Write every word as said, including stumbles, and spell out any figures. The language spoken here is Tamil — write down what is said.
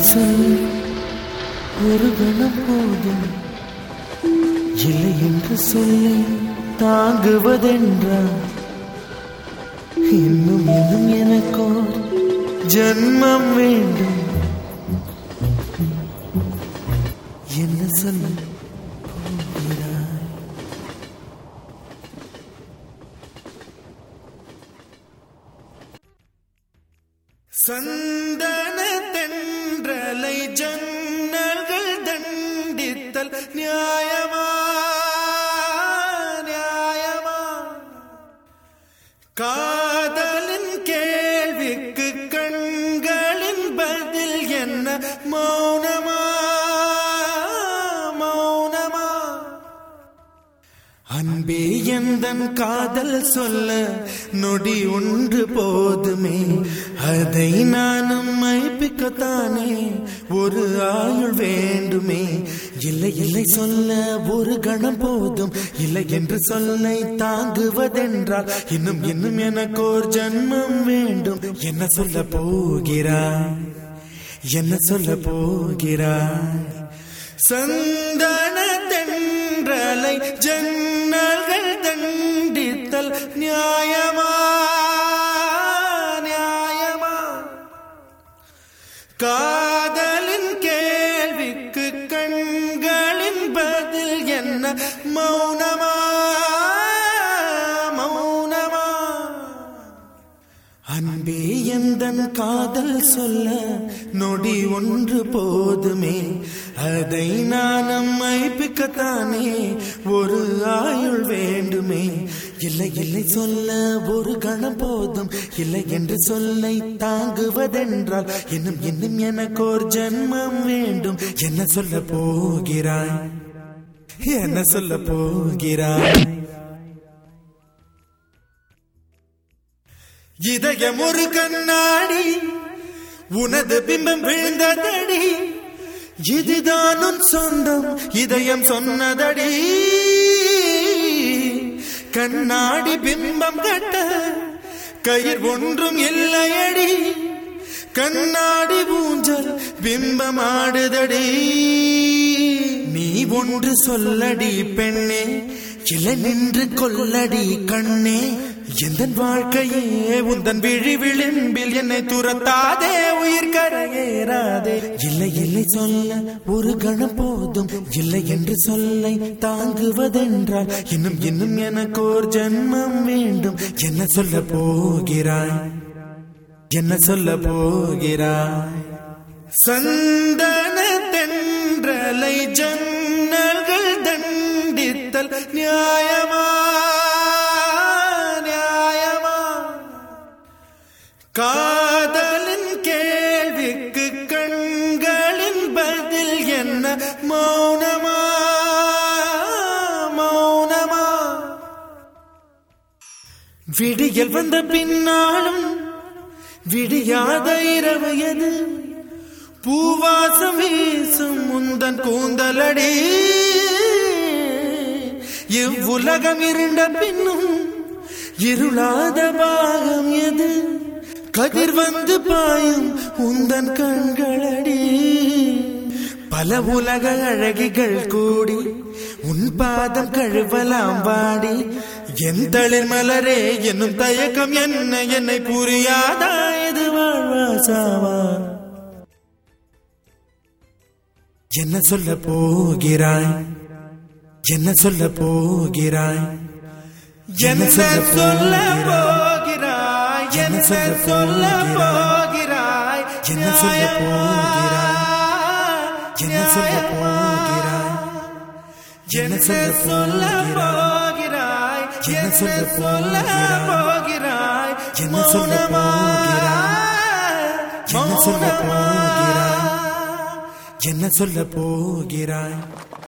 சொல் ஒரு கணம் போதும், இல்லை என்று சொல்லி தாங்குவதென்றால் இன்னும் இன்னும் எனக்கோர் ஜன்மம் வேண்டும். என்ன சொல்ல போகிறாய்? சந்தன தென்றலை ஜன்னல்கள் தண்டித்தல் நியாயமா நியாயமா? காதலின் கேள்விக்கு கண்களின் பதில் என்ன மௌனமா மௌனமா? அன்பே எந்தன் காதல் சொல்ல நொடி ஒன்று போதுமே, அதை நானும் மைப்பிக்கத்தானே ஒரு ஆயுள் வேண்டுமே. இல்லை இல்லை சொல்ல ஒரு கணம் போதும், இல்லை என்று சொல்லை தாங்குவதென்றால் இன்னும் இன்னும் எனக்கு ஒரு ஜன்மம் வேண்டும். என்ன சொல்ல போகிறாய்? என்ன சொல்ல போகிறாய்? சந்தன தென்றலை ஜன்னல்கள் தண்டித்தல் நியாயமா நியாயமா? காதலின் கேள்விக்கு கண்களின் பதில் என்ன மௌனமா மௌனமா? அன்பே எந்தன் காதல் சொல்ல நொடி ஒன்று போதுமே, அதை நானும் மைப்பிக்கத்தானே ஒரு ஆயுள் வேண்டுமே. இல்லை இல்லை சொல்ல ஒரு கணம் போதும், இல்லை என்று சொல்லை தாங்குவதென்றால் இன்னும் இன்னும் எனக்கு ஒரு ஜன்மம் வேண்டும். என்ன சொல்ல போகிறாய்? என்ன சொல்ல போகிறாய்? இதயம் ஒரு கண்ணாடி, உனது பிம்பம் விழுந்ததடி, இதுதான் உன் சொந்தம் இதயம் சொன்னதடி. கண்ணாடி பிம்பம் கட்ட கயிர் ஒன்றும் இல்லையடி, கண்ணாடி ஊஞ்சல் பிம்பம் ஆடுதடி. நீ ஒன்று சொல்லடி பெண்ணே, இல்லை நின்று கொல்லடி கண்ணே. எந்தன் வாழ்க்கையே உந்தன் விழி விளிம்பில் என்னை துரத்தாதே, உயிர் கரையேறாதே. இல்லை இல்லை சொல்ல ஒரு கணம் போதும், இல்லை என்று சொல்லை தாங்குவதென்றால் இன்னும் இன்னும் எனக்கு ஒரு ஜன்மம் வேண்டும். என்ன சொல்ல போகிறாய்? என்ன சொல்ல போகிறாய்? சந்தன தென்றலை ஜன்னல்கள் தண்டித்தல் நியாயமா நியாயமா? காதலின் கேள்விக்கு கண்களின் பதில் என்ன மௌனமா மௌனமா? விடியல் வந்த பின்னாலும் விடியாத இரவு எது, பூவாசம் வீசும் முந்தன் கூந்தலடி. இவ்வுலகம் இருண்ட பின்னும் இருளாத பாகம் எது, கதிர் வந்து பாயும் உந்தன் கண்களடி. பல உலக அழகிகள் கூடி உன் பாதம் கழுவலாம் வாடி. என் தளிர் மலரே என்னும் தயக்கம் என்ன என்னை புரியாதா? இது வாழ்வா சாவா? என்ன சொல்ல போகிறாய்? என்ன சொல்ல போகிறாய்? என்ன சொல்ல போகிறாய்? என்ன சொல்ல போகிறாய்? என்ன சொல்ல போகிறாய்? என்ன சொல்ல போகிறாய்? என்ன சொல்ல போகிறாய்? என்ன சொல்ல போகிறாய்? என்ன சொல்ல போகிறாய்? என்ன சொல்ல போகிறாய்? என்ன சொல்ல போகிறாய்?